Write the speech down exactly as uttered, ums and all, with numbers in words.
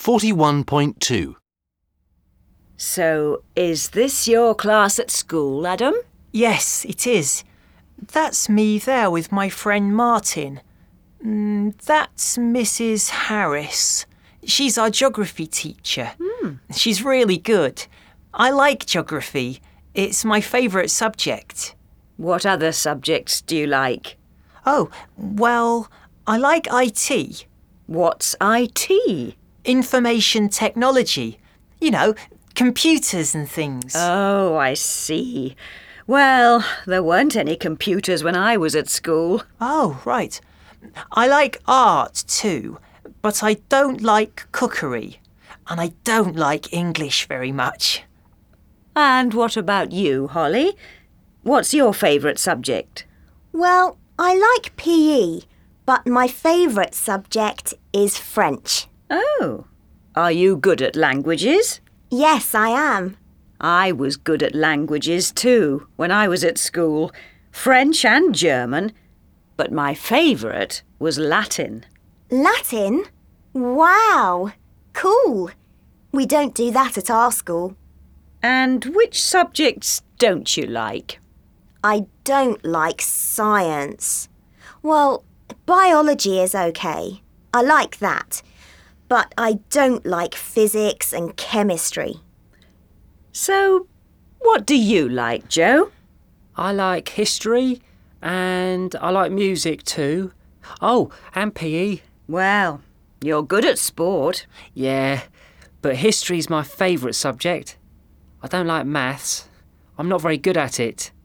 forty-one point two. So, is this your class at school, Adam? Yes, it is. That's me there with my friend Martin. Mm, that's Missus Harris. She's our geography teacher. Mm. She's really good. I like geography. It's my favourite subject. What other subjects do you like? Oh, well, I like I T. What's I T? Information technology. You know, computers and things. Oh, I see. Well, there weren't any computers when I was at school. Oh, right. I like art too, but I don't like cookery. And I don't like English very much. And what about you, Holly? What's your favourite subject? Well, I like P E, but my favourite subject is French. Oh, are you good at languages? Yes, I am. I was good at languages too when I was at school, French and German, but my favourite was Latin. Latin? Wow! Cool! We don't do that at our school. And which subjects don't you like? I don't like science. Well, biology is okay. I like that. But I don't like physics and chemistry. So, what do you like, Joe? I like history and I like music too. Oh, and P E. Well, you're good at sport. Yeah, but history's my favourite subject. I don't like maths. I'm not very good at it.